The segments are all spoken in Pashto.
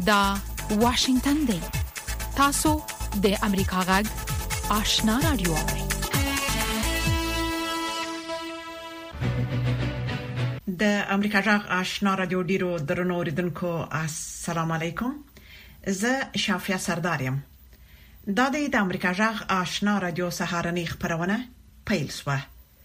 دا واشنگتن دی. تاسو د امریکا غږ آشنا رادیو. د امریکا غږ آشنا رادیو ډیرو درنو اوریدونکو السلام علیکم. زه شافیا سردارم. دا د امریکا غږ آشنا رادیو سهارنی خبرونه پیل شوه.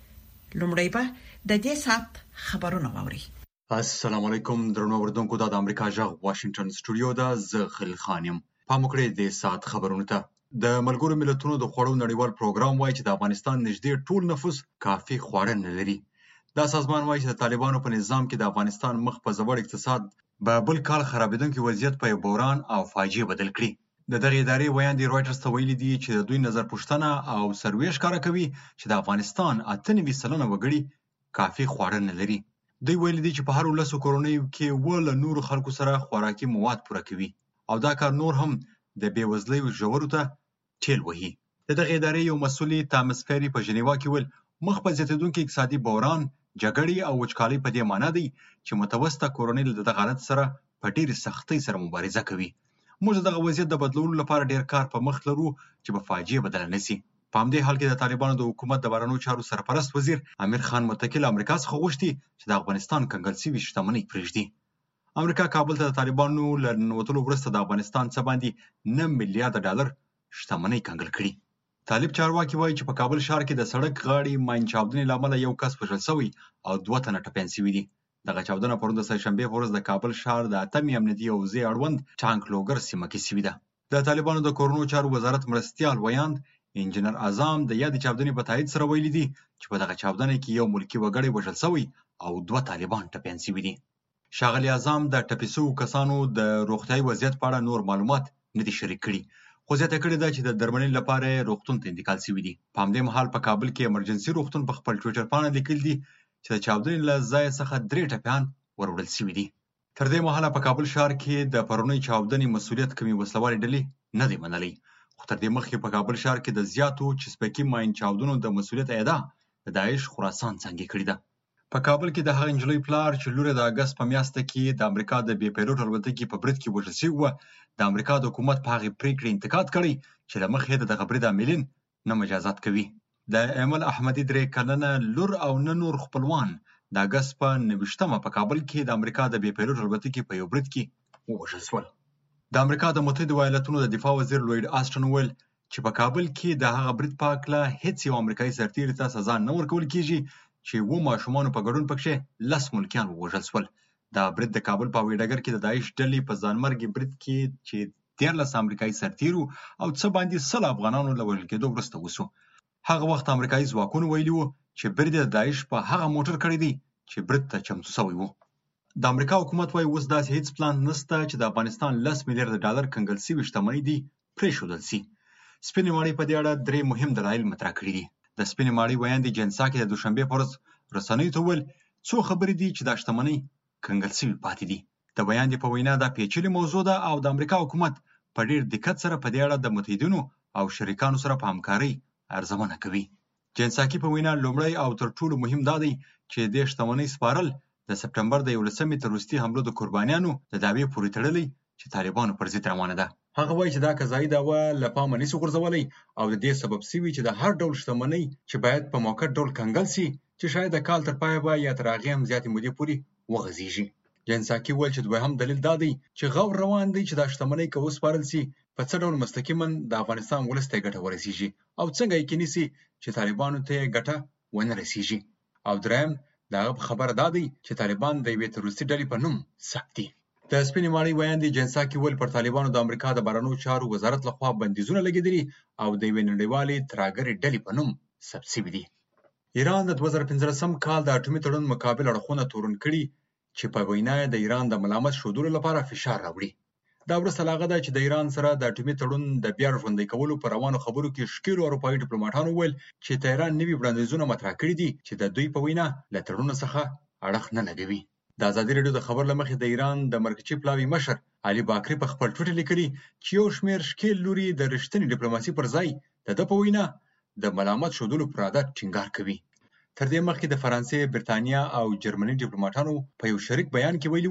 لومړی به د دې سات خبرونه واوري. السلام علیکم درنو اوریدونکو. د امریکا غږ واشنگټن سټوډیو دا زه خلیل خان یم. پام وکړئ د سات خبرونه ته. د ملګرو ملتونو د خوړو نړیوال پروګرام وایي چې د افغانستان نږدې ټول نفوس کافي خواړه نه لري. دا سازمان وایي چې د طالبانو په نظام کې د افغانستان مخ په ځوړ اقتصاد به بل کال خرابېدونکي وضعیت په بحران او فاجعه بدل کړي. د دغه ادارې ویاندې رويټرز ته ویلي دي چې د دوی نظر پوښتنه او سروې ښکاره کوي چې د افغانستان 98% وګړي کافي خواړه نه لري. دوی ویلي دي چې په هر 10 کورونیو کې ول نور خلکو سره خوراکي مواد پوره کوي او دا کار نور هم د بیوزلۍ ژورو ته ټیل وهي. دغه ادارې یو مسؤل تامس فری په ژنیوا کې ول مخ په زیاتېدونکي اقتصادي بحران، جګړې او وچکالۍ په دې معنی دی چې متوسطه کورنۍ له دغه حالت سره په ډېرې سختۍ سره مبارزه کوي. موږ دغه وضعیت د بدلولو لپاره ډېر کار په مخ لرو چې په فاجعه بدل نه شي. په همدې حال کې د طالبانو د حکومت د بهرنیو چارو سرپرست وزیر امیر خان متکي له امریکا څخه غوښتي چې د افغانستان کنګل شوې شتمنۍ پرېږدي. امریکا کابل ته د طالبانو له ننوتلو وروسته د افغانستان څخه باندې $9 میلیارډ شتمنۍ کنګل کړي. طالب چارواکي وایي چې په کابل ښار کې د سړک غاړې ماین چاودنې له امله یو کس وژل شوی او 2 تنه ټپیان شوي دي. دغه چاودنه پرون د سهشنبې په ورځ د کابل ښار د 8مې امنیتي حوزې اړوند ټانک لوګر سیمه کې شوې ده. د طالبانو د کورونو چارو وزارت مرستیال ویاند انجینر اعظم د یادې چاودنې په تایید سره ویلي دي چې په دغه چاودنه کې یو ملکي وګړی وژل شوی او 2 طالبان ټپیان شوي دي. ښاغلي اعظم د ټپي شویو کسانو د روغتیايي وضعیت په اړه نور معلومات نه دي شریک کړي، خو زیاته کړې ده چې د درملنې لپاره روغتون ته انتقال شوي دي. په همدې مهال په کابل کې ایمرجنسي روغتون په خپل ټویټر پاڼه لیکلي دي چې د چاودنې له ځای څخه 3 ټپیان وروړل شوي دي. تر دې مهاله په کابل ښار کې د پرونۍ چاودنې مسؤلیت کومې وسلوالې ډلې نه دی منلی، خو تر دې مخکې په کابل ښار کې د زیاتو چسپکي ماین چاودنو د مسؤلیت ادعا د داعش خراسان څنګه کړې ده. په کابل کې د هغه نجلۍ پلار چې لور د اګست په میاشت کې د امریکا د بې پیلوټ الوتکې په برید کې وژل شوی و، د امریکا د حکومت په هغې پریکړې انتقاد کړی چې له مخې د دغه برید عاملین نه مجازات کوي. د ایمل احمدي 3 کلنه لور او نه نور خپلوان د اګست په 29مه په کابل کې د امریکا د بې پیلوټ الوتکې په یو برید کې ووژل شول. د امریکا د متحده ایالاتونو د دفاع وزیر لوید آسټن وویل چې په کابل کې د هغه برید په هکله هیڅ یو امریکایي سرتیري ته سزا نه ورکول کیږي چې 7 ماشومانو په ګډون پکښې 10 ملکیان ووژل شول. دا برید د کابل په هوایي ډګر کې د داعش ډلې په ځانمرګي برید کې چې 13 امریکایي سرتیرو او څه باندې 100 افغانانو له وژل کېدو وروسته وشو. هغه وخت امریکایي ځواکونو ویلي وو چې برید د داعش په هغه موټر کړی دی چې برید ته چمتو شوی وو. د امریکا حکومت وايي اوس داسې هیڅ پلان نشته چې د افغانستان $10 میلیارډ کنګل شوي شتمنۍ دي پرېښودل شي. سپینې ماڼۍ په دې اړه 3 مهم دلایل مطرح کړي دي. د سپینې ماڼۍ ویاندې جنساکي د دوشنبې په ورځ رسنیو ته وویل څو خبرې دي چې دا شتمنۍ کنګل شوي پاتې دي. د ویاندې په وینا دا پیچلې موضوع ده او د امریکا حکومت په ډېر دقت سره په دې اړه د متحدینو او شریکانو سره په همکارۍ ارزونه کوي. جنساکي په وینا لومړی او تر ټولو مهم دا دی چې دې شتمنۍ سپارل د سپټمبر د 11مې تر وروستي حملو د قربانیانو د دعوې پورې تړلی چې طالبانو پر ضد روانه ده. هغه وایي چې دا قضایي دعوه له پامه نشي غورځولی او د دې سبب شوي چې د هر ډول شتمنۍ چې باید په موقت ډول کنګل شي چې شاید د کال تر پایه به یا تر هغې هم زیاتې مودې پورې وغځېږي. جنساکي وویل چې دویم دلیل دا دی چې غور روان دی چې دا شتمنۍ که وسپارل شي په څه ډول مستقیما د افغانستان ولس ته ګټه ورسیږي او څنګه یقیني شي چې طالبانو ته ګټه ونه رسیږي. او دریم د هغه په خبره دا دی چې طالبان د یوې تروریستي ډلې په نوم ثبت دي. د سپینې ماڼۍ ویاندې جنساکي وویل پر طالبانو د امریکا د بهرنیو چارو وزارت لخوا بندیزونه لګېدلي او د یوې نړیوالې ترهګرې ډلې په نوم ثبت شوي دي. ایران د 2015 کال د اټومي تړون مقابل اړخونه تورن کړي چې په وینا د ایران د ملامت ښودلو لپاره فشار راوړي. دا وروسته له هغه ده چې د ایران سره د اټومي تړون د بیا ژوندی کولو په روانو خبرو کې ښکېلو اروپایي ډیپلوماټانو وویل چې تهران نوي وړاندیزونه مطرح کړي دي چې د دوی په وینا له تړون څخه اړخ نه لګوي. د ازادي راډیو د خبر له مخې د ایران د مرکزي پلاوي مشر علي باکري په خپل ټویټر لیکلي چې یو شمېر ښکېل لوري د رښتینې ډیپلوماسي پر ځای د ده په وینا د ملامت ښودلو پر عادت ټینګار کوي. تر دې مخکې د فرانسې، برتانیا او جرمني ډیپلوماټانو په یو شریک بیان کې ویلي وو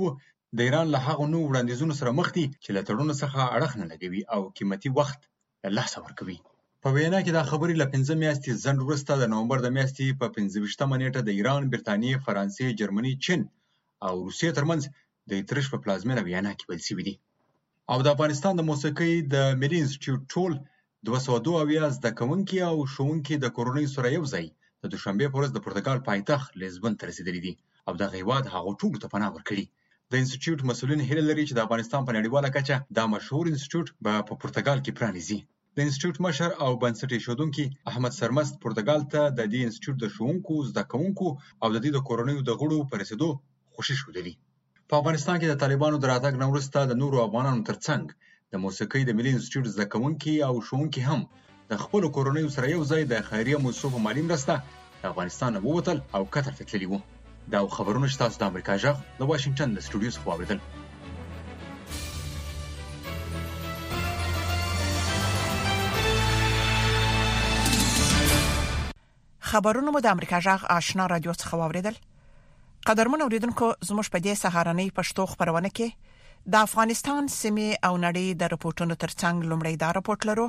د ایران له هغو نوو وړاندیزونو سره مخ دي چې له تړون څخه اړخ نه لګوي او قیمتي وخت له لاسه ورکوي. په وینا کې دا خبرې له 5 میاشتې ځنډ وروسته د نومبر د میاشتې په 25مه نیټه د ایران، برتانیې، فرانسې، جرمني، چین او روسیې ترمنځ د اتریش په پلازمینه وینا کې پیل شوي دي. او د افغانستان د موسیقۍ د ملي انسټیټیوټ ټول 272 زده کوونکي او ښوونکي د کورنۍ سره یو ځای د دوشنبې په ورځ د پرتګال پایتخت لیزبن ته رسیدلي دي او دغه هیواد هغو ټولو ته پناه ورکړي. د انسټیټیوټ مسؤلین هیله لري چې د افغانستان په نړیواله کچه دا مشهور انسټیټیوټ به په پرتګال کې پرانیزي. د انسټیټیوټ مشر او بنسټ ایښودونکي احمد سرمست پرتګال ته د دې انسټیټیوټ د ښوونکو، زده کوونکو او د دې د کورنیو د غړو په رسیدو خوشي ښودلي. په افغانستان کې د طالبانو د راتګ نه وروسته د نورو افغانانو ترڅنګ د موسیقۍ د ملي انسټیټیوټ زده کوونکي او ښوونکي هم د خپلو کورنیو سره یو ځای د خیریه موسسو په مالي مرسته د افغانستان نه ووتل او قطر ته تللي وو. دا خبرونه چې تاسو د امریکا غږ د واشنګټن د سټوډیو څخه واورېدل. خبرونه مو د امریکا غږ آشنا رادیو څخه واورېدل. قدرمن اوریدونکو، زموږ په دې سهارنۍ پښتو خبرونه کې د افغانستان سیمې او نړۍ د رپورټونو ترڅنګ لومړی دا رپورټ لرو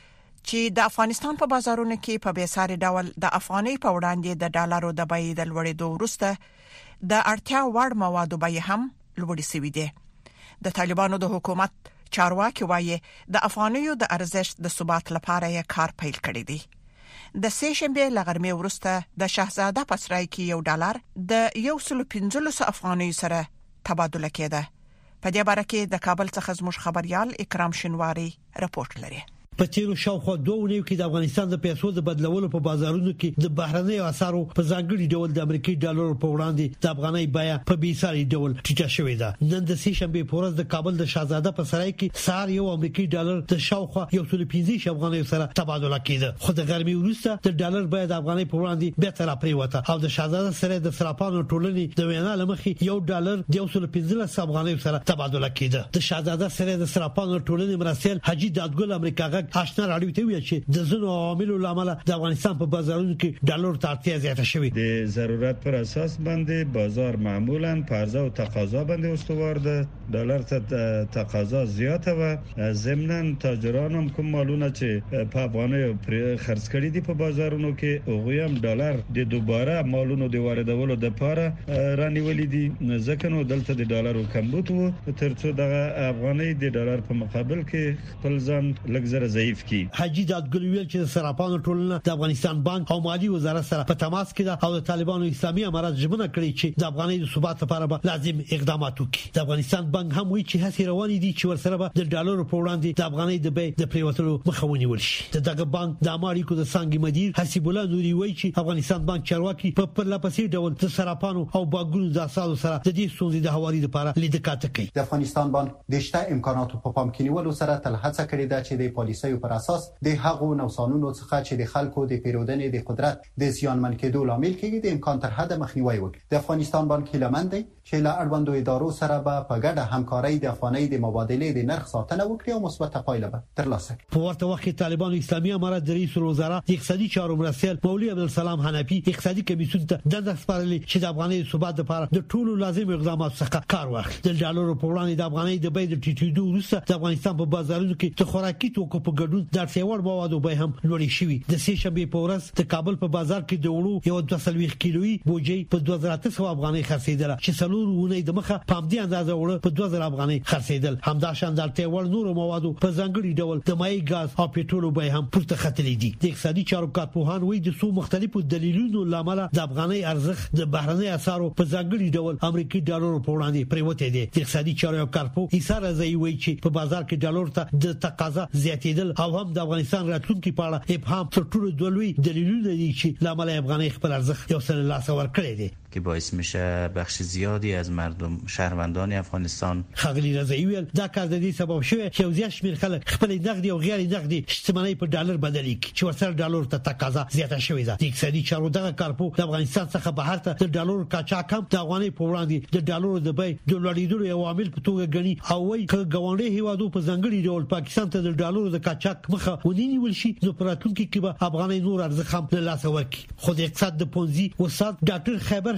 چې د افغانستان په بازارونو کې په بیساري ډول د افغاني په وړاندې د ډالرو د بیې د لوړېدو وروسته د اړتیا وړ موادو بیې هم لوړې شوې دي. د طالبانو د حکومت چارواکي وایي د افغانیو د ارزښت د ثبات لپاره یې کار پیل کړی دی. د سه شنبه لغرمې وروسته د شاهزاده پسرای کې یو ډالر د 115 افغانۍ سره تبادله کېده. په دې باره کې د کابل څخه زموږ خبريال اکرام شینواری رپورټ لري. په تیرو شاوخوا 2 ونیو کې د افغانستان د پیسو د بدلولو په بازارونو کې د بهرنۍ اسعارو په ځانګړي ډول د امریکایي ډالر په وړاندې د افغانۍ بیه په بیساري ډول ټیټه شوې ده. نن د سه شنبه په ورځ د کابل د شاهزاده په سرای کې سار یو امریکایي ډالر د شاوخوا 115 افغانۍ سره تبادله کېده. خو د ګرمي وروسته د ډالر بیه د افغانۍ په وړاندې به تر پریوته او د شاهزاده سره د سراپانو ټولنې د وینا لمخې یو ډالر د 115 افغانۍ سره تبادله کېده. د شاهزاده سره د سراپانو ټولنې مرستيال حاجی دادګل امریکا غږ آشنا راډیو ته ویل چې د زنو عواملو لامل د افغانستان په بازارونو کې ډالر ته اړتیا زیاته شوې. د ضرورت پر اساس باندې بازار معمولا په عرضه او تقاضا باندې استوار ده. ډالر ته تقاضا زیاته و، ضمناً تاجران هم کوم مالونه چې په افغانۍ خرڅ کړي دي په بازارونو کې هغه هم ډالر د دوباره مالونو د واردولو لپاره رانیولې دي. ځکه نو دلته د ډالرو کمبود وو ترڅو د افغانۍ د ډالر په مقابل کې خپل ځان لږ ضعیف کی. حاجی دادګل ویل چې سراپانو ټولنه د افغانستان بانک او مالی وزارت سره په تماس کې ده او د طالبانو اسلامي امارات ژمنه کړې چې د افغانۍ د ثبات لپاره به لازم اقدامات وکړي. د افغانستان بانک هم وایي چې هڅې روانې دي چې ورسره به د ډالرو په وړاندې د افغانۍ د بیې د پریوتلو مخه ونیول شي. دغه بانک د امریکا د څنګه مدیر حسیب الله نوري وایي چې افغانستان بانک چارواکي په پرلپسې ډول د سراپانو او باګونو د اساسو سره د دې ستونزې د حوالې لپاره لیدکاته کوي. د افغانستان بانک د شته امکاناتو په پام کې نیولو سره تل هڅه کړې ده چې د پالیسیو پر اساس د هغو نوسانونو څخه چې د خلکو د پیرودنې د قدرت د زیانمن کېدو لامل کېږي د امکان تر حد مخنیوي وکړي. د افغانستان بانک هیلهمند دی چې له اړوندو ادارو سره به په ګډه همکارۍ د افغانۍ د مبادلې د نرخ ساتنه وکړي او مثبت پایله به ترلاسه کړي. په ورته وخت کې طالبانو اسلامي امارات د رئیس الوزرا د اقتصادي چارو مرستيال مولوي عبدالسلام حنفي اقتصادي کمیسیون ته د سپارلې چې د افغانۍ ثبات لپاره د ټولو لازم اقداماتو څخه کار واخلي. د ډالرو په وړاندې د افغانۍ د بیې د ټیټېدو وروسته د افغانستان په بازارونو کې د خوراکي توکو په ګډون د اړتیا موادو بیې هم لوړې شوې. د سه شنبه په ورځ د کابل په بازار کې د وړو یو 220 کیلویي بوجي په 2800 افغانۍ خرڅېدل چې څلورونه د مخه په دې اندازه وړو په 2000 افغانۍ خرڅېدل. همدا شان د اړتیا وړ نورو موادو په ځانګړي ډول د مایع غاز او پټرولو بیې هم پورته ختلې دي. د اقتصادي چارو کارپوهان وایي د څو مختلفو دلیلونو لامل د افغانۍ ارزښت د بهرنۍ اسعارو په ځانګړي ډول امریکایي ډالر په وړاندې پریوته دي. د اقتصادي چارو کارپو ایثار رضایی وایي چې په بازار کې ډالر ته د تقاضا زیاتېدل او هم د افغانستان راتلونکي په اړه ابهام تر ټولو دولوي دلیلونه دي چې لامل افغانۍ خپل ارزښت یو سره لاس ورکړي دي که باعث میشه بخش زیادی از مردم شهروندان افغانستان خغلی رضایی ویل دا کار د دې سبب شوی چې زیات شمیر خلک خپل نقدي او غیر نقدي شتمنۍ په ډالر بدلي چې ورسره ډالر ته تقاضا زیاته شوې ده. د اقتصادي چارو دغه کارپو د افغانستان څخه بهر ته د ډالر قاچاق هم د افغانۍ په وړاندې د ډالر د بیې د لوړېدو یو عامل په توګه ګڼي او وايي چې ګاونډي هیوادو په ځانګړي ډول پاکستان ته د ډالر د قاچاق مخه ونیول شي نو پراتونکو کې به افغانۍ نور ارزښت هم له لاسه ورکړي. خو د اقتصاد د پونزي وسات ډاکټر خیبر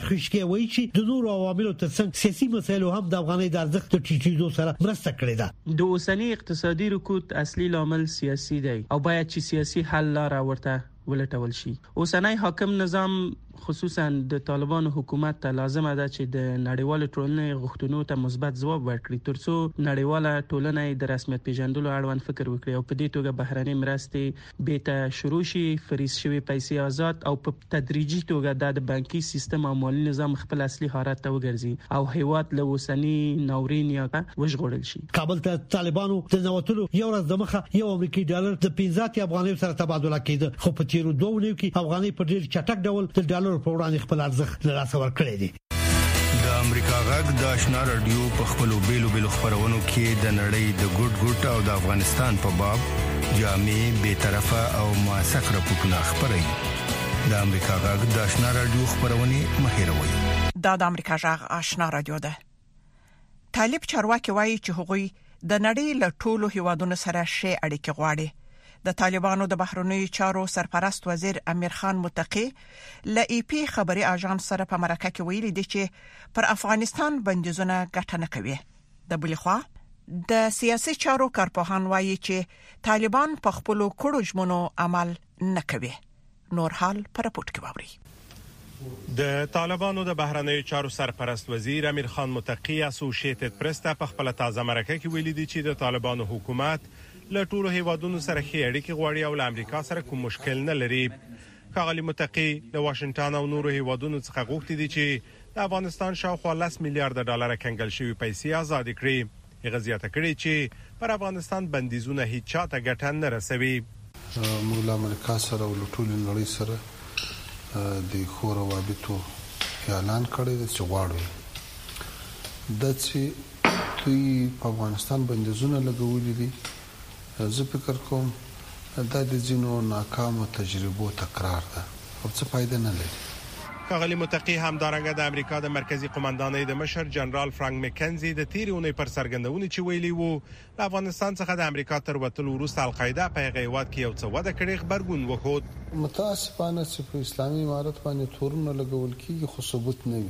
خشکي وایي چې د نورو عواملو ترڅنګ سیاسي مسایلو هم د افغانۍ د ارزښت د ټیټېدو سره مرسته کړې ده. د اوسنی اقتصادي رکود اصلي لامل سیاسي دی او باید چې سیاسي حل لاره ورته ولټول شي. اوسنی حاکم نظام خصوصا د طالبانو حکومت ته لازمه ده چې د نړیوال ټولنې غوښتنو ته مثبت ځواب ورکړي ترڅو نړیواله ټولنه د رسمیت پیژندلو اړوند فکر وکړي او په دې توګه بهرنۍ مرستې بیرته شروع شي، فریز شوی پیسې آزاد او په تدریجي توګه د بانکي سیستم او مالي نظام خپل اصلي حالت ته وګرځي او هیواد له اوسنی ناورین یا وژغورل شي. کابل ته طالبانو د نوتلو یو ورځ د مخه یو امریکایي ډالر د 15 افغانۍ سره تبادله کېده، خو په تیرو 2 ونیو کې افغانۍ په ډیر چټک ډول د ډالر په وړاندې خپل ارزښت له لاسه ورکړی دی. د امریکا غږ د آشنا رادیو په خپلو بیلو خبرونو کې د نړۍ د ګډ او د افغانستان په باب جامع، بی‌طرفه او موثق راپورټونه خبري. د امریکا غږ د آشنا رادیو خبرونه مهیروي. دا د امریکا غږ آشنا رادیو ده. طالب چارواکي وایي چې هغوی د نړۍ له ټولو هیوادونو سره شې اړیکې غواړي. د طالبانو د بهرنیو چارو سرپرست وزیر امیر خان متقی ل ای پی خبري اژانس سره په مرکه کې ویلي دی چې پر افغانستان بندیزونه ګټه نه کوي. د بل خوا د سیاسي چارو کارپوهان وایي چې طالبان په خپل کړو ژمنو عمل نه کوي. نور حال پر راپورټ کې ووري. د طالبانو د بهرنیو چارو سرپرست وزیر امیر خان متقی اسوسییټډ پریس ته په خپل تازه مرکه کې ویلي دی چې د طالبانو حکومت له ټولو هیوادونو سره ښې اړیکې غواړي او له امریکا سره کوم مشکل نه لري. ښاغلي متقی له واشنگټن او نورو هیوادونو څخه غوښتي دي چې د افغانستان شاوخوا 10 میلیارډ ډالر کنګل شوی پیسې آزاد کړي. هغه زیاته کړي چې پر افغانستان بندیزونه هیڅ چاته ګټه نه رسوي. موږ له امریکا سره او ټول نړۍ سره د خو روابطو اعلان کړی دی چې غواړي د چې دوی په افغانستان بندیزونه لګولي دي. زه فکر کوم دا د ځینو ناکامو تجربو تکرار ده او څه فائدہ نه لري. ښاغلي متقی همدارنګه د امریکا د مرکزی قومندانۍ د مشر جنرال فرانک مکنزي د تیرونې پر سرګندونې چې ویلي وو د افغانستان څخه د امریکا تر وتلو وروسته القاعده په هیواد کې یو څه وده کړې خبرګون وخود. متاسفانه چې په اسلامي امارت باندې تورونه لګول کیږي خو ثبوت نه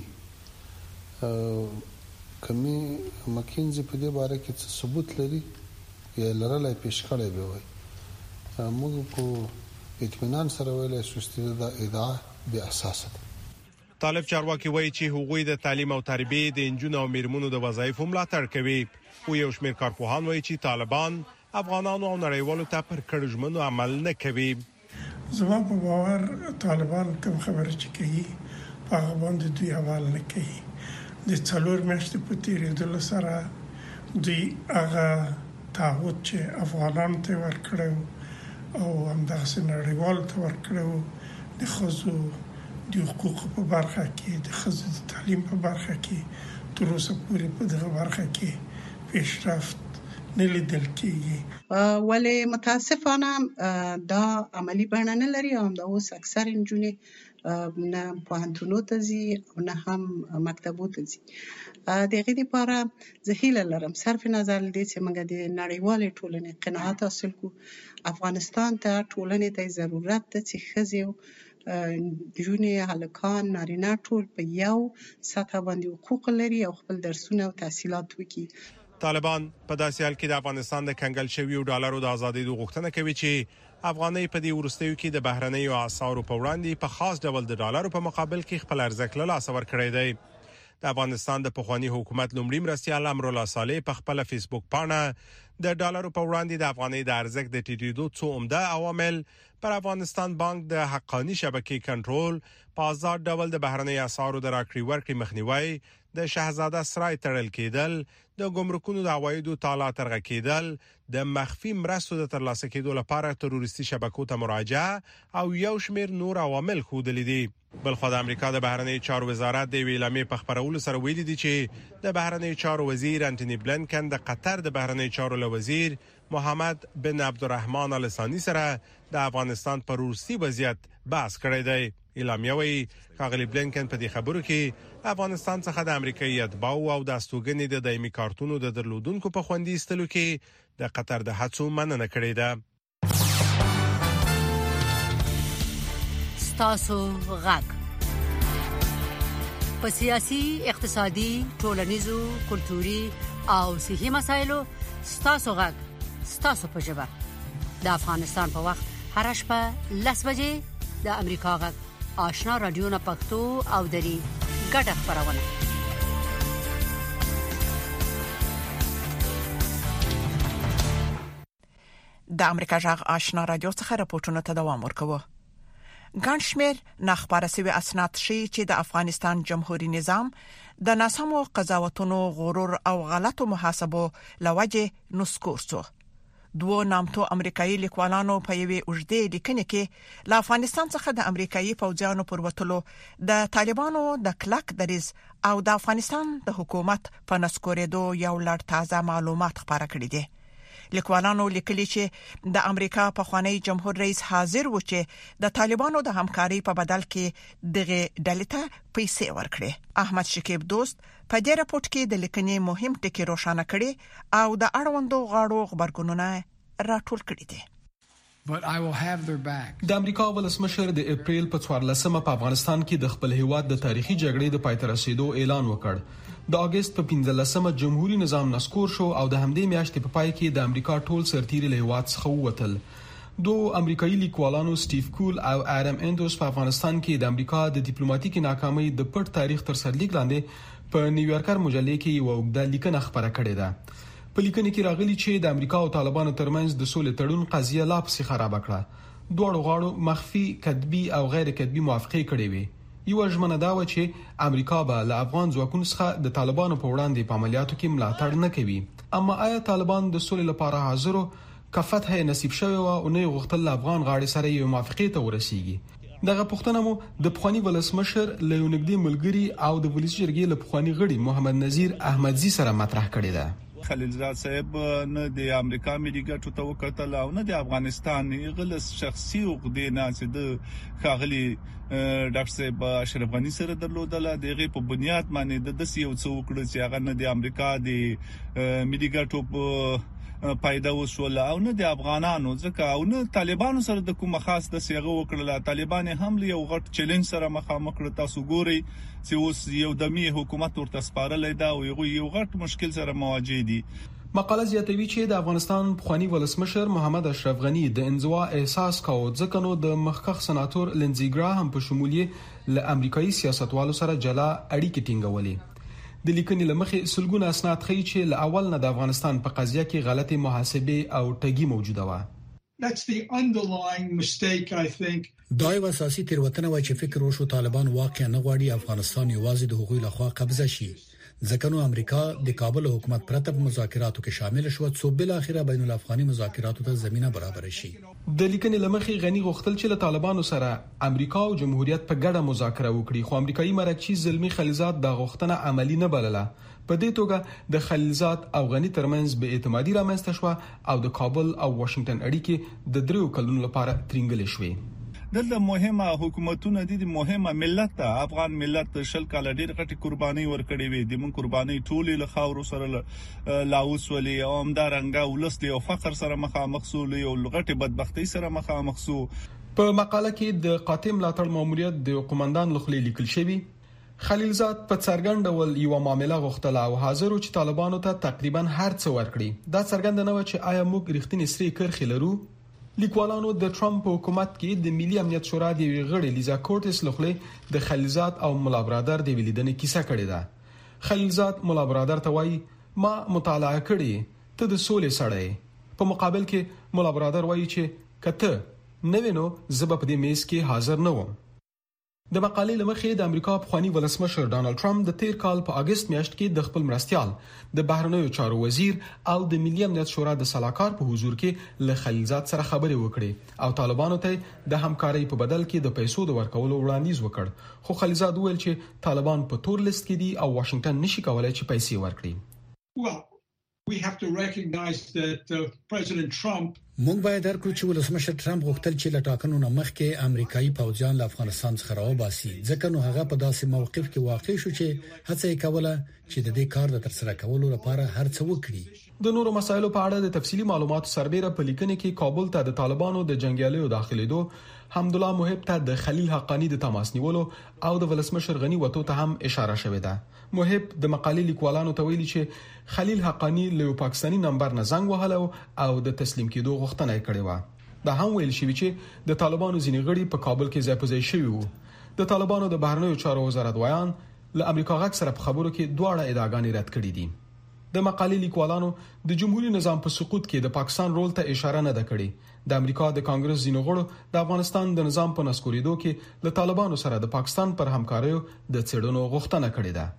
وي. کمی مکنزي په دې باره کې څه ثبوت لري یا لرلای پیش کړی به وای. موږ په اطمینان سره ویلای شو چې دا ادعا بې اساس ده. طالب چارواکي وایي چې حقوقي د تعلیم او تربیه د انجونو او میرمنو د وظایفو ملاتړ کوي. خو یو شمېر کارپوهان وایي چې طالبان افغانانو او نړیوالو ته پر کړو ژمنو عمل نه کوي. زما په باور طالبان کوم خبره چې کوي په هغه باندې دوی عمل نه کوي. د 4 میاشتې په تیرېدلو سره دوی هغه تعهد چې افغانان ته ورکړو او همداسې نړیوال ته ورکړو د خزو د حقوق په برخه کې د خزو د تعلیم په برخه کې تر اوسه پورې په دغه برخه کې پیشرفت نه لیدل کېږي. ولې متاسفانه دا عملی بڼه نه لري او دا اوس اکثر نجونې نه پوهنتونو ته ځي او نه هم مکتبو ته ځي. د غیر لپاره زه هیله لرم صرف نظر لدې چې موږ د نړیوالې ټولنې قناعت حاصل کړو. افغانستان ته ټولنې ته ضرورت ده چې ښځې جونې هلکان نارینه ټول په یو سطح باندې حقوق لري او خپل درسونه او تحصیلات وکړي. طالبان په داسې حال کې د افغانستان د کنګل شویو ډالرو د ازادۍ غوښتنه کوي چې افغانۍ په دې ورستیو کې د بهرنیو اسعارو په وړاندې په خاص ډول د ډالرو په مقابل کې خپل ارزښت له لاسه ورکړی دی. د افغانستان د پخوانی حکومت لومړی مرستیال امرالله صالح په خپل فیسبوک پاڼه د ډالرو په وړاندې د افغانۍ د ارزښت د ټیټېدو څو عمده عوامل پر افغانستان بانک د حقانی شبکې کنټرول، په آزاد ډول د بهرنۍ اسعارو د راکړې ورکړې مخنیوي، د شاهزاده سرای تړل کېدل، د ګمرکونو د عوایدو تالا ترغه کېدل، د مخفي مرستو د ترلاسه کېدو لپاره تروریستي شبکو ته مراجعه او یو شمېر نور عوامل ښودلي دي. بلخو د امریکا د بهرنی چارو وزارت د اعلامیې په خبرولو سره ویلي دي چې د بهرنی چارو وزیر انټونی بلنکن د قطر د بهرنی چارو وزیر محمد بن عبدالرحمن ال ثانی سره د افغانستان پر روسي وضعیت بحث کړی دی. اعلامیه وايي ښاغلي بلنکن په دې خبرو کې افغانستان څخه د امریکایي اتباعو او د استوګنې د دایمي کارتونو د درلودونکو په خوندي استلو کې د قطر د هڅو مننه کړې ده. تاسو غږ په سیاسي، اقتصادي، ټولنیزو، کلتوري او صحي مسایلو ستاسو غږ ستاسو په ژبه د افغانستان په وخت هر شپه 10 بجې د امریکا غږ آشنا رادیو نه پښتو او دري ګډه خبرونه. د امریکا غږ آشنا رادیو څخه راپورټونه ته دوام ورکوي. ګانشمیر نخبره سوي اسناد شي چې د افغانستان جمهوریت نظام د ناسمو قضاوتونو، غرور او غلطو محاسبو لوجه نسکور شو. دوه نامتو امریکایي لیکوالانو په یوې اوږدې لیکنې کې له افغانستان څخه د امریکایي پوځیانو پر وټلو د طالبانو د کلک دریځ او د افغانستان د حکومت په نسکورېدو یو لړ تازه معلومات خبره کړي دي. لیکوالانو لیکلي چې د امریکا په خوانی جمهور رئیس حاضر و چې د طالبانو د همکاري په بدل کې دغه ډلې ته پیسې ورکړي. احمد شکیب دوست په دې راپورټ کې د لیکنې مهم ټکي روښانه کړي او د اړوندو غاړو خبرګونونه راټول کړي دي. د امریکا ولسمشر د اپریل په 14مه په افغانستان کې د خپل هیواد د تاریخي جګړې د پای ته رسیدو اعلان وکړ. د اگست په 15مه جمهوریت نظام نسکور شو او د همدې میاشتې په پای کې د امریکا ټول سرتیري له هیواد څخه ووتل. دوه امریکایي لیکوالانو سټیو کول او آدم اندوس په افغانستان کې د امریکا د ډیپلوماټیکي ناکامۍ د پټ تاریخ تر سرلیک لاندې په نیویارکر مجلې کې یو وګړه لیکنه خبره کړې ده. په لیکنه کې راغلي چې د امریکا او طالبانو ترمنځ د سولې تړون قضیه لا پسې خراب کړه. دوه غاړو مخفي، کتبي او غیر کتبي موافقه کړې وي. یو ژمنه دا و چې امریکا به له افغان ځواکونو څخه د طالبانو په وړاندې په عملیاتو کې ملاتړ نه کوي. اما آیا طالبان د سولې لپاره حاضرو؟ کفت هي نصیب شوی و او نه غوښتل افغان غاړي سره یو موافقه ته ورسیږي. دغه پښتنه مو د پخوانی ولسمشر له نږدې ملګری او د ولس جرګې له پخوانی غړي محمد نذیر احمدزي سره مطرح کړی ده. خلیلزاد صاحب نه د امریکا ملي ګټو ته وکتل او نه د افغانستان غلس شخصي عقدې نه چې د خاغلی ډاکټر صاحب اشرف غنی سره درلودل. دغه په بنیاد باندې د دسي یو څو وکړه چې هغه نه د امریکا د ملي ګټو په پیدا وسول او نه د افغانانو ځکه او نه طالبانو سره د کوم خاص د سیغه وکړه. طالبان هم یو غټ چیلنج سره مخامخ کړ. تاسو ګورئ چې اوس یو دمي حکومت ورته سپارلې ده او یو غټ مشکل سره مواجه دي. مقاله زیاتوي چې د افغانستان پخوانی ولسمشر محمد اشرف غنی د انزوا احساس کاوه ځکه نو د مخکخ سناتور لنزي ګراهم په شمولیت له امریکایي سیاستوالو سره جلا اړیکې ټینګولې. د لیکنې لمخې سلګونه اسناد ښیي چې له اول نه د افغانستان په قضیه کې غلطي محاسبه او ټګي موجوده و. دا یو اساسي تیروتنه و چې فکر وشو طالبان واقعا نه غواړي افغانستان یوازې د حقوقي لخوا قبضه شي. ځکه نو امریکا د کابل حکومت پرته په مذاکراتو کې شامل شو څو بل اخره بین الافغاني مذاکراتو ته زمينه برابر شي. د لیکنې لمخې غنی غوښتل چې له طالبانو سره امریکا او جمهوریت په ګډه مذاکره وکړي خو امریکایي مرکزی زلمی خلیلزاد د غوښتنه عملی نه بلله. په دې توګه د خلیلزاد او غنی ترمنځ به اعتمادي رامنځته شو او د کابل او واشنگټن اړیکې د 3 کلونو لپاره ترنګل شوې. دلته مهمه حکومتونه دي، مهمه ملت افغان ملت شل کال ډېر غټي قرباني ورکړي وي. د من قرباني ټولې له خاورو سره لاوس ولې او همدارنګه ولست او فقر سره مخامخ سو او غټي بدبختی سره مخامخ سو. په مقاله کې د قاتم ملاتړ ماموریت د قومندان لخوا لیکل شوی خلیلزاد په څرګند ډول یو معاملې غوښتل او حاضر و چې طالبانو ته تقریبا هر څه ورکړي. دا څرګند نه و چې آیا موږ رښتینی سری کرخي لرو. لیکوالانو د ټرمپ حکومت کې د ملي امنیت شورا د غړي لیزا کورټس لخوا د خلیلزاد او مولا برادر د ولیدنې کیسه کړې ده. خلیلزاد مولا برادر ته وایي ما مطالعه کړې ته د سولې سړی. په مقابل کې مولا برادر وایي چې کته نه وینو زب په دې میز کې حاضر نه وم. د مقالې لمخې د امریکا پخوانی ولسمشر ډانلډ ټرمپ د تیر کال په اگست میاشت کې د خپل مرستيال د بهرنیو چارو وزیر او د ملي امنیت شورا د سلاکار په حضور کې له خلیلزاد سره خبرې وکړې او طالبانو ته د همکارۍ په بدل کې د پیسو د ورکولو وړاندیز وکړ. خو خلیلزاد وویل چې طالبان په تور لیست کې دي او واشنگټن نشي کولای چې پیسې ورکړي. مونږ باید درکړو چې ولسمشر ټرمپ غوښتل چې له ټاکنو نه مخکې امریکایي پوځیان له افغانستان څخه راوباسي ځکه نو هغه په داسې موقف کې واقع شو چې هڅه یې کوله چې د دې کار د ترسره کولو لپاره هر څه وکړي. د نورو مسایلو په اړه د تفصیلي معلوماتو سربېره په لیکنه کې کابل ته د طالبانو د جنگیالیو داخليدو، حمدالله محب ته د خلیل حقانی د تماس نیولو او د ولسمشر غنی وټو ته هم اشاره شوې ده. محب د مقالې لیکوالانو ته ویلي چې خلیل حقانی له پاکستاني نمبر نه زنګ وهلو او د تسلیم کېدو غوښتنه یې کړې و. دا هم ویل شوی چې د طالبانو ځینې غړي په کابل کې ځای په ځای شوي وو. د طالبانو د بهرنیو چارو وزارت وایان له امریکا غږ سره په خبرو کې دواړه ادعاګانې رد کړې دي. د مقالې لیکوالانو د جمهوریت نظام په سقوط کې د پاکستان رول ته اشاره نه ده کړې. د امریکا د کانګرس ځینو غړو د افغانستان د نظام په نسکوریدو کې له طالبانو سره د پاکستان پر همکاریو د څېړنو غوښتنه کړې ده.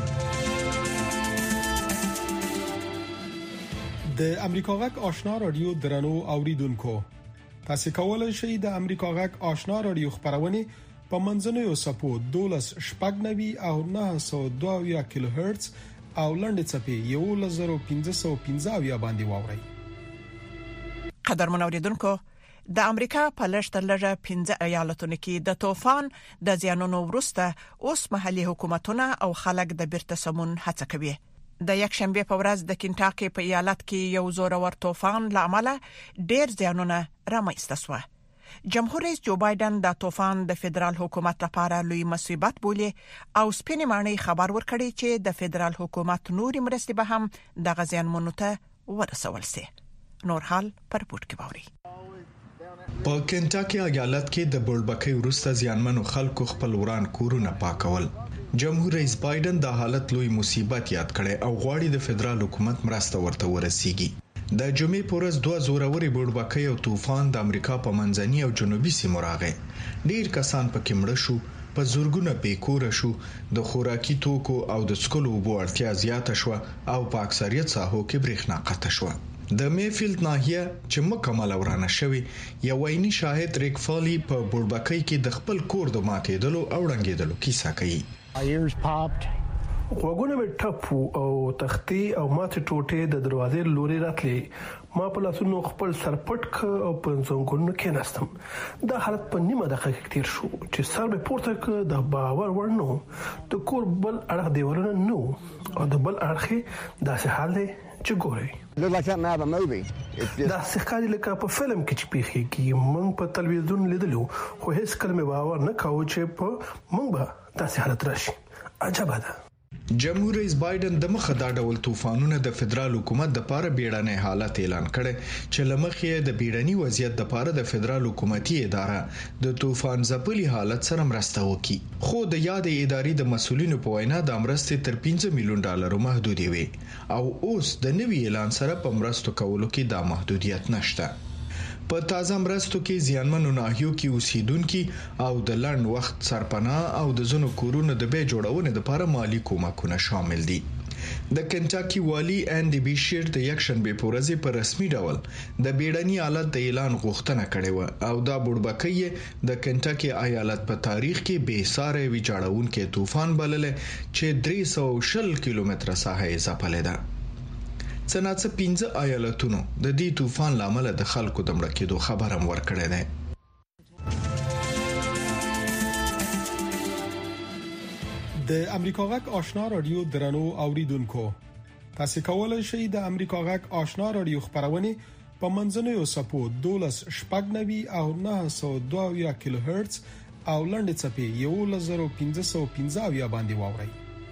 د امریکا غږ آشنا رادیو درنو اوریدونکو، تاسو کولای شئ د امریکا غږ آشنا رادیو خبرونه په منځنوي سپو 12.9 او 902 کیلو هرتز او لنډ چپی 1515 باندې واورئ. قدرمن اوریدونکو، د امریکا په لږه 15 ایالتونو کې د طوفان د زیانونو وروسته اوس محلي حکومتونه او خلک د بیرته سمون هڅه کوي. د یک شنبه په ورځ د کنټاکي په ایالت کې یو زورور طوفان لامل ډېر زیانونه رامنځته شو. جمهور رئیس جو بایدن د طوفان د فدرال حکومت لپاره لوی مصیبت بولي او سپینې ماڼۍ خبر ورکړي چې د فدرال حکومت نوري مرستې به هم د غزيانمنو ته ورسول شي. نور حال پر پورت کې باوري. په کنټاکي ایالت کې د بولبکۍ وروسته زیانمنو خلکو خپل وران کورونه پاکول. جمهور رئیس بایدن د حالت لوی مصیبت یاد کړي او غواړي د فدرال حکومت مرسته ورته ورسیږي. د جمعې پورز 2 زوروري بولبکۍ او طوفان د امریکا په منځني او جنوبي سیمو راغی. ډیر کسان پکې مړه شو، په زورګونه بیکور شو، د خوراکي توکو او د څښلو اوبو اړتیا زیاته شو او په اکثریت ساحو کې برېښنا قطع شو. د میفیلد ناحیه چې مکمل ورانه شوی، یو ویني شاهد ریک فالی په بولبکۍ کې د خپل کور د ماتېدلو او ړنګېدلو کیسه کوي. وګونه مې ټپو او تختې او ماته ټوټې د دروازې لوري راتلې. ما په لاسونو خپل سر پټ ک او په څنګهونو کې نستم. دا حالت په نیمه دقیقه کې تیر شو چې سر به پورته ک د باور ورنو. د کور بل اړه دیوالونه نو او د بل اړخه داسې حال دی چې ګوري. دا څنګه لکه په فلم کې چې پیښیږي. موږ په تلویزیون لیدلو خو هیڅ کله باور نه کاوه چې په موږ به داسې حالت راشي. عجبه ده. جمهور رئیس بایدن د مخه دا ډول طوفانونه د فدرال حکومت د لپاره بیړنی حالت اعلان کړي چې لمخې د بیړنی وضعیت د لپاره د فدرال حکومتي اداره د طوفان ځپلي حالت سره مرسته وکړي. خو د یاد ادارې د مسولینو په وینا د مرستې تر $15 میلیون محدودې وي او اوس د نوي اعلان سره په مرستو کولو کې دا محدودیت نشته. په تازه مرستو کې زیانمنو ناحیو کې اوسیدونکو او د لړن وخت سرپناه او د زونو کورونو د بیا جوړونې لپاره مالی کومکونه شامل دي. د کنټاکي والی انډي بیشیر د یک شنبه په ورځ په رسمي ډول د بیړني حالت د اعلان غوښتنه کړې و او دا بولبکۍ د کنټاکي ایالت په تاریخ کې بې ساري ویجاړونکو طوفان بلل چې 320 کیلومتره ساحه یې ځپلې ده. څنګه 15 ایالتونو د دې طوفان لامل د خلکو د مړ کېدو خبر هم ورکړی دی. د امریکا غږ آشنا رادیو درنو اوریدونکو، تاسو کولای شئ د امریکا غږ آشنا رادیو خبرونه په منځنوي سپو 12.9 او 902 کیلو هرتز او لنډ چپی 1515 باندې واورئ.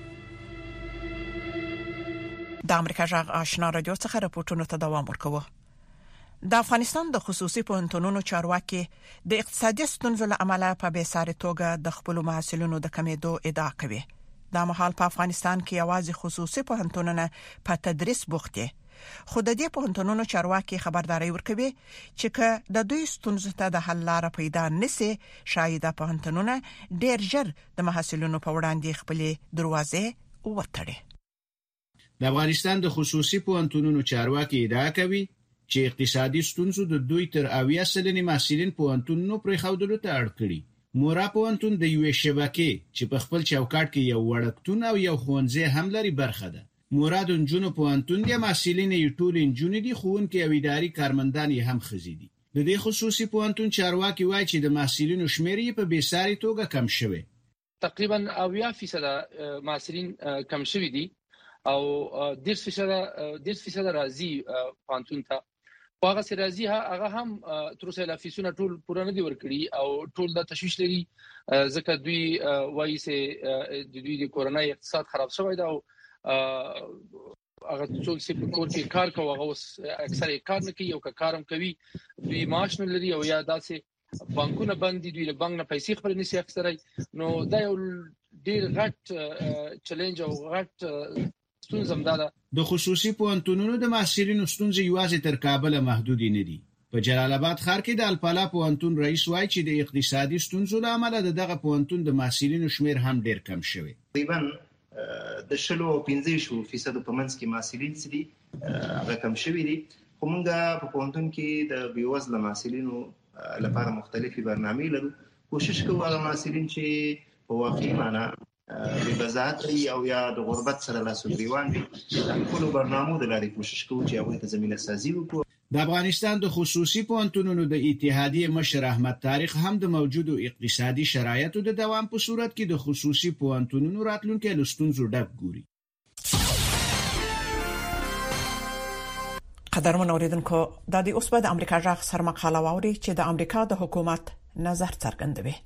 د امریکا غږ آشنا رادیو څخه راپورټونو ته دوام ورکوي. د افغانستان د خصوصي پوهنتونونو چارواکي د اقتصادي ستونزو له امله په بیساري توګه د خپل محصلینو د کمیدو ادعا کوي. د مهال په افغانستان کې یوازې خصوصي پوهنتونونه په تدریس بوخت دي. خو د دې پوهنتونونو چارواکي خبرداري ورکوي چې که د دوی ستونزو ته د حل لاره پیدا نشي، شاید پوهنتونونه ډیر ژر د محصلینو په وړاندې خپل دروازې وتړي. د افغانستان د خصوصي پوهنتونونو چارواکي ادعا کوي چې اقتصادي ستونزو د دوی تر 80% محصلین پوهنتونونو پرې خودلو ته اړ کړي. مورا پوهنتون د یو شبکې چې په خپل چوکاټ کې یو وړکتون او یو ښوونځی هم لري برخه ده. مراد انجونو پوهنتون د محصلین یو ټول انجونې دي، ښوونکي او اداري کارمندان یې هم ښځې دي. د دې خصوصي پوهنتون چارواکي وایي چې د محصلینو شمېر یې په بیساري توګه کم شوی. تقریبا 80% محصلین کم شوی دي. او 10% راځي پانتون ته هغه سرازي هغه هم تر اوسه لا فیسونه ټول پوره نه دي ورکړي او ټول د تشویش لري ځکه دوی وایي چې د دوی د کورونا اقتصاد خراب شوی دا او هغه څوک چې په کور کې کار کوي هغه اکثر کار نه کوي او کارم کوي دوی معاش نه لري او یا داسې بانکونه بندي دوی له بانک نه پیسې خپل نشي اخیستلای نو دا یو ډیر غټ چیلنج او غټ ستونزه ده. د خصوصي پوهنتونونو د محصلینو ستونزې یوازې تر کابل محدود نه دي. په جلال آباد ښار کې د الپالا پوهنتون رئیس وایي چې د اقتصادي ستونزو له امله دغه پوهنتون د محصلینو شمیر هم ډیر کم شوی. تقریبا د 15% په منځ کې محصلین دي هغه کم شوی دي. خو موږ په پوهنتون کې د بیوزله محصلینو لپاره مختلفي برنامې لرو. کوشش کوو هغه محصلین چې په واقعي معنی د بازار او یا د غربت سره لاسوګریوان دي د خپل برنامو د لارې کوشش کوو چې هغه ته زمينه سازي وکړو. د افغانستان د خصوصي پوهنتونونو د اتحادیې مشر احمد طارق هم د موجودو اقتصادي شرایطو د دوام په صورت کې د خصوصي پوهنتونونو راتلونکي له ستونزو ډک ګوري. قدرمن اوریدونکو د دې اوس په امریکا ژغ سر مقاله واوري چې د امریکا د حکومت نظر څرګندوي.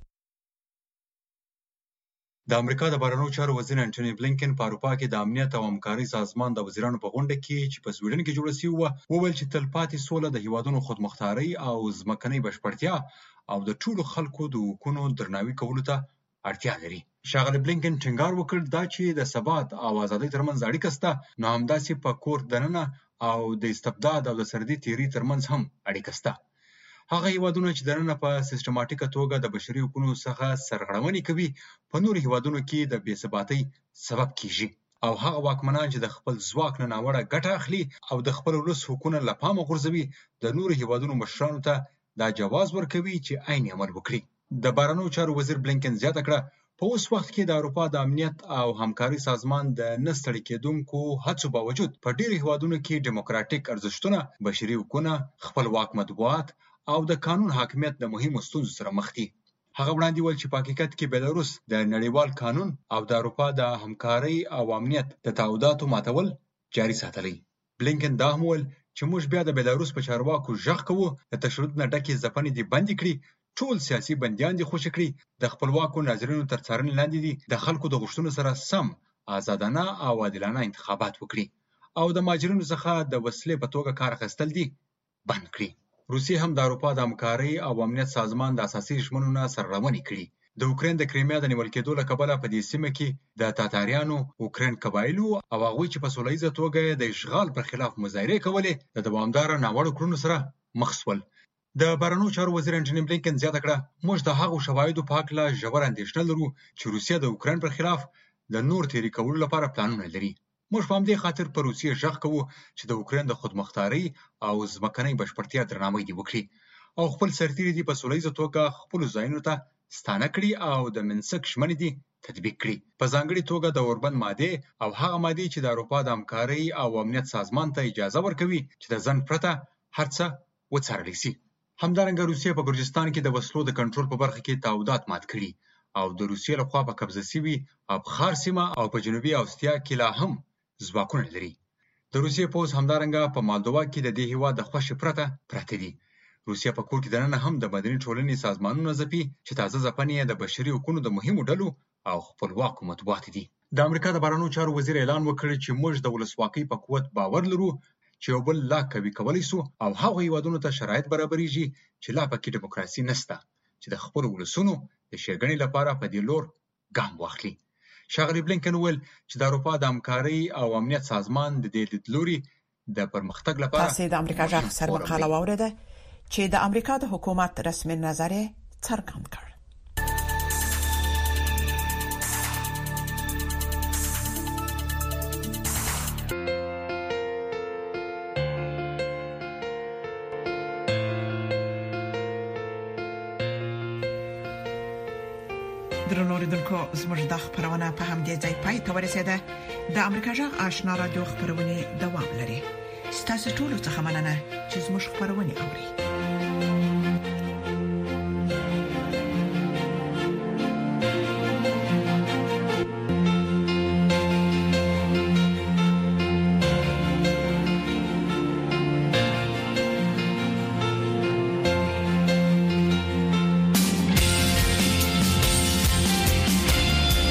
د امریکا د بهرنیو چارو وزیر انټونی بلینکن په اروپا کې د امنیت او همکارۍ سازمان د وزیرانو په غونډه کې چې په سویډن کې جوړه شوې و وویل چې تلپاتې سوله د هیوادونو خودمختارۍ او ځمکنۍ بشپړتیا او د ټولو خلکو د حقوقو درناوي کولو ته اړتیا لري. ښاغلی بلینکن ټینګار وکړ دا چې د ثبات او ازادۍ ترمنځ اړیکه شته نو همداسې په کور دننه او د استبداد او د سردي تیری ترمنځ هم اړیکه شته. هغه هیوادونه چې دننه په سیستماتیکه توګه د بشري حقوقو څخه سرغړونې کوي په نورو هیوادونو کې د بې ثباتۍ سبب کیږي او هغه واکمنان چې د خپل ځواک نه ناوړه ګټه اخلي او د خپل ولس حقوقونه له پامه غورځوي د نورو هیوادونو مشرانو ته دا جواز ورکوي چې عین عمل وکړي. د بهرنیو چارو وزیر بلینکن زیاته کړه په اوس وخت کې د اروپا د امنیت او همکارۍ سازمان د نستړي کېدونکو هڅو باوجود په ډیرو هیوادونو کې ډیموکراټیک ارزښتونه، بشري حقوقونه، خپلواک مطبوعات او د قانون حاکمیت د مهمو ستونزو سره مخ دي. هغه وړاندې ویل چې په حقیقت کې بیلاروس د نړیوال قانون او د اروپا د همکارۍ او امنیت د تعهداتو ماتول جاري ساتلی. بلینکن دا هم ویل چې موږ بیا د بیلاروس په چارواکو ژغ کوو د تشدد نه ډکې ځپنې دې بندې کړي، ټول سیاسي بندیان دې خوشي کړي، د خپلواکو ناظرینو تر څارنې لاندې دي د خلکو د غوښتنو سره سم آزادانه او عادلانه انتخابات وکړي او د مهاجرینو څخه د وسیلې په توګه کار اخیستل دي بند کړي. روسیه هم د اروپا د همکارۍ او امنیت سازمان د اساسي ژمنو نه سرغړونې کړي. د اوکراین د کریمیا د نیول کېدو له کبله په دې سیمه کې د تاتاریانو، اوکراین قبایلو او هغوی چې په سوله ییزه توګه د اشغال پر خلاف مظاهرې کولې د دوامداره ناوړه کړنو سره مخ شول. د بهرنیو چارو وزیر انټونی بلینکن زیاته کړه موږ د هغو شواهدو په هکله ژوره اندېښنه لرو چې روسیه د اوکراین پر خلاف د نور تېري کولو لپاره پلانونه لري. موږ په همدې خاطر په روسیې ژغ کوو چې د اوکراین د خودمختارۍ او ځمکنۍ بشپړتیا درناوی دې وکړي او خپل سرتېري دې په سوله ییزه توګه خپلو ځایونو ته ستانه کړي او د منسک ژمنې دې تطبیق کړي، په ځانګړې توګه د اوربند مادې او هغه مادې چې د اروپا د همکارۍ او امنیت سازمان ته اجازه ورکوي چې د ځنډ پرته هر څه وڅارلی شي. همدارنګه روسیه په ګرجستان کې د وسلو د کنټرول په برخه کې تعهدات مات کړي او د روسیې لخوا په قبضه شوي ابخار سیمه او په جنوبي اوستیا کې لا هم ځواکونه لري. د روسیې پوځ همدارنګه په مالدووا کې د دې هیواد د خوښې پرته دي. روسیه په کور کې دننه هم د مدني ټولنې سازمانونه ځپي چې تازه ځپنې د بشري حقوقو د مهمو ډلو او خپلواکو مطبوعات دي. د امریکا د بهرنیو چارو وزیر اعلان وکړ چې موږ د ولسواکۍ په قوت باور لرو چې یو بل لا قوي کولی شو او هغه هیوادونو ته شرایط برابرېږي چې لا پکې ډیموکراسي نشته چې د خپلو ولسونو د ښېګڼې لپاره په دې لور ګام واخلي. ښاغلی بلینکن ویل چې د اروپا د همکارۍ او امنیت سازمان د دې لیدلوري د پرمختګ لپاره تاسو د امریکا ژغ سر مقاله واوریده چې د امریکا د حکومت رسمي نظر څرګند کړ. درنو اوریدونکو زموږ د خبرونه په همدې ځای پای ته ورسېده. د امریکا ژغ آشنا رادیو خبرونه دوام لري. ستاسو ټول څه مننه چې زموږ خبرونه اوري.